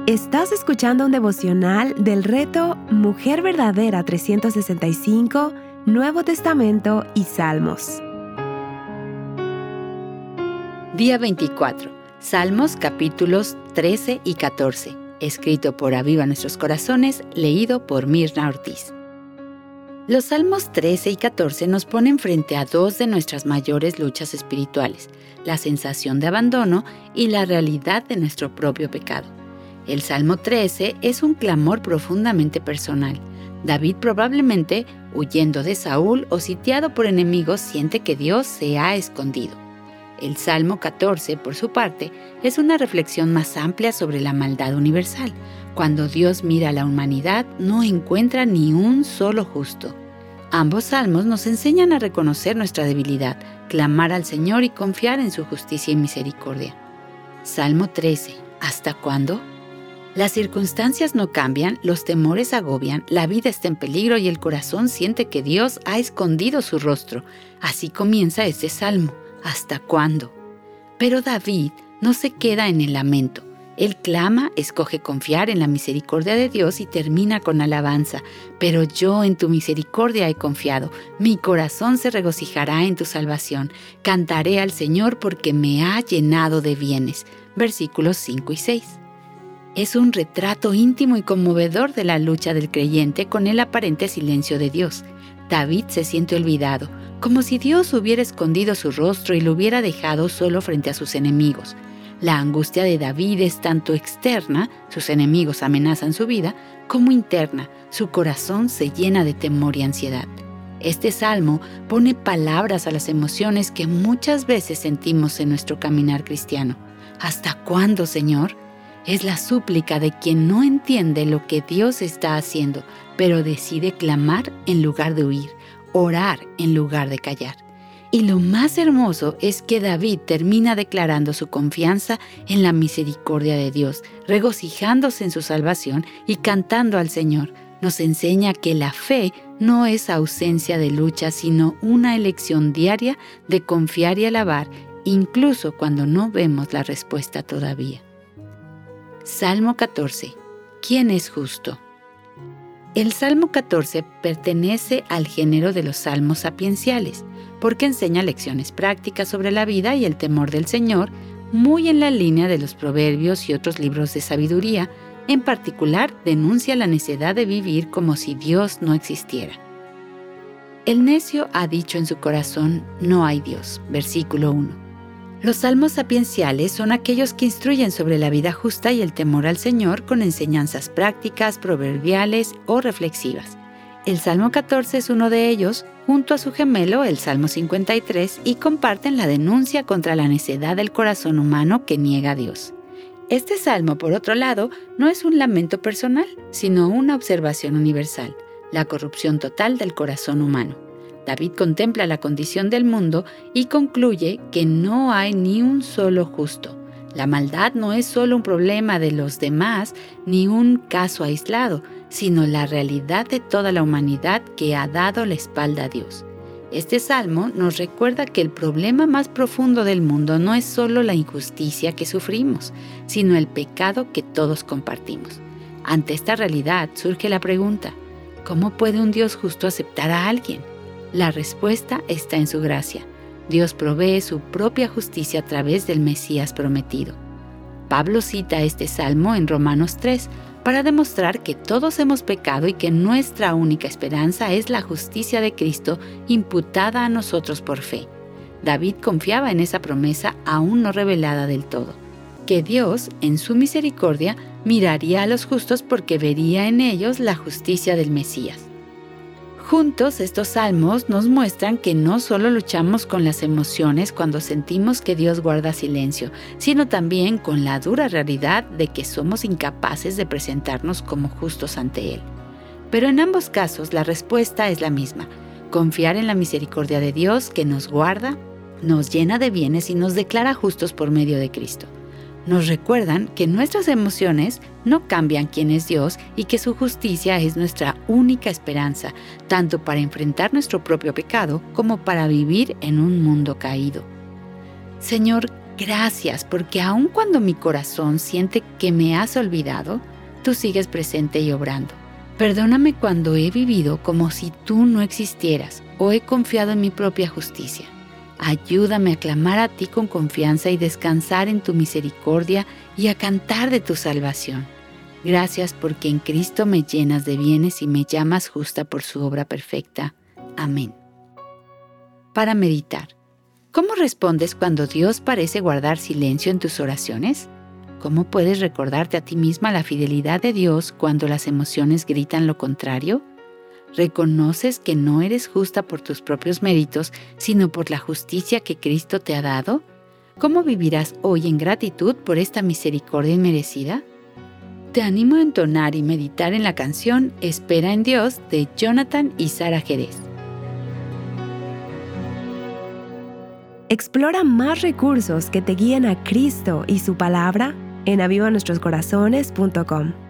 Estás escuchando un devocional del reto Mujer Verdadera 365, Nuevo Testamento y Salmos. Día 24. Salmos capítulos 13 y 14. Escrito por Aviva Nuestros Corazones, leído por Mirna Ortiz. Los Salmos 13 y 14 nos ponen frente a dos de nuestras mayores luchas espirituales, la sensación de abandono y la realidad de nuestro propio pecado. El Salmo 13 es un clamor profundamente personal. David probablemente, huyendo de Saúl o sitiado por enemigos, siente que Dios se ha escondido. El Salmo 14, por su parte, es una reflexión más amplia sobre la maldad universal. Cuando Dios mira a la humanidad, no encuentra ni un solo justo. Ambos salmos nos enseñan a reconocer nuestra debilidad, clamar al Señor y confiar en su justicia y misericordia. Salmo 13. ¿Hasta cuándo? Las circunstancias no cambian, los temores agobian, la vida está en peligro y el corazón siente que Dios ha escondido su rostro. Así comienza este salmo. ¿Hasta cuándo? Pero David no se queda en el lamento. Él clama, escoge confiar en la misericordia de Dios y termina con alabanza. Pero yo en tu misericordia he confiado. Mi corazón se regocijará en tu salvación. Cantaré al Señor porque me ha llenado de bienes. Versículos 5 y 6. Es un retrato íntimo y conmovedor de la lucha del creyente con el aparente silencio de Dios. David se siente olvidado, como si Dios hubiera escondido su rostro y lo hubiera dejado solo frente a sus enemigos. La angustia de David es tanto externa, sus enemigos amenazan su vida, como interna, su corazón se llena de temor y ansiedad. Este salmo pone palabras a las emociones que muchas veces sentimos en nuestro caminar cristiano. ¿Hasta cuándo, Señor? Es la súplica de quien no entiende lo que Dios está haciendo, pero decide clamar en lugar de huir, orar en lugar de callar. Y lo más hermoso es que David termina declarando su confianza en la misericordia de Dios, regocijándose en su salvación y cantando al Señor. Nos enseña que la fe no es ausencia de lucha, sino una elección diaria de confiar y alabar, incluso cuando no vemos la respuesta todavía. Salmo 14. ¿Quién es justo? El Salmo 14 pertenece al género de los salmos sapienciales, porque enseña lecciones prácticas sobre la vida y el temor del Señor, muy en la línea de los proverbios y otros libros de sabiduría. En particular, denuncia la necedad de vivir como si Dios no existiera. El necio ha dicho en su corazón, no hay Dios. Versículo 1. Los salmos sapienciales son aquellos que instruyen sobre la vida justa y el temor al Señor con enseñanzas prácticas, proverbiales o reflexivas. El Salmo 14 es uno de ellos, junto a su gemelo, el Salmo 53, y comparten la denuncia contra la necedad del corazón humano que niega a Dios. Este salmo, por otro lado, no es un lamento personal, sino una observación universal, la corrupción total del corazón humano. David contempla la condición del mundo y concluye que no hay ni un solo justo. La maldad no es solo un problema de los demás ni un caso aislado, sino la realidad de toda la humanidad que ha dado la espalda a Dios. Este salmo nos recuerda que el problema más profundo del mundo no es solo la injusticia que sufrimos, sino el pecado que todos compartimos. Ante esta realidad surge la pregunta, ¿cómo puede un Dios justo aceptar a alguien? La respuesta está en su gracia. Dios provee su propia justicia a través del Mesías prometido. Pablo cita este salmo en Romanos 3 para demostrar que todos hemos pecado y que nuestra única esperanza es la justicia de Cristo imputada a nosotros por fe. David confiaba en esa promesa aún no revelada del todo, que Dios, en su misericordia, miraría a los justos porque vería en ellos la justicia del Mesías. Juntos, estos salmos nos muestran que no solo luchamos con las emociones cuando sentimos que Dios guarda silencio, sino también con la dura realidad de que somos incapaces de presentarnos como justos ante Él. Pero en ambos casos la respuesta es la misma: confiar en la misericordia de Dios que nos guarda, nos llena de bienes y nos declara justos por medio de Cristo. Nos recuerdan que nuestras emociones no cambian quién es Dios y que su justicia es nuestra única esperanza, tanto para enfrentar nuestro propio pecado como para vivir en un mundo caído. Señor, Gracias porque aun cuando mi corazón siente que me has olvidado, tú sigues presente y obrando. Perdóname cuando he vivido como si tú no existieras o he confiado en mi propia justicia. Ayúdame a clamar a ti con confianza y descansar en tu misericordia y a cantar de tu salvación. Gracias porque en Cristo me llenas de bienes y me llamas justa por su obra perfecta. Amén. Para meditar, ¿cómo respondes cuando Dios parece guardar silencio en tus oraciones? ¿Cómo puedes recordarte a ti misma la fidelidad de Dios cuando las emociones gritan lo contrario? ¿Reconoces que no eres justa por tus propios méritos, sino por la justicia que Cristo te ha dado? ¿Cómo vivirás hoy en gratitud por esta misericordia inmerecida? Te animo a entonar y meditar en la canción Espera en Dios de Jonathan y Sara Jerez. Explora más recursos que te guíen a Cristo y su palabra en avivanuestroscorazones.com.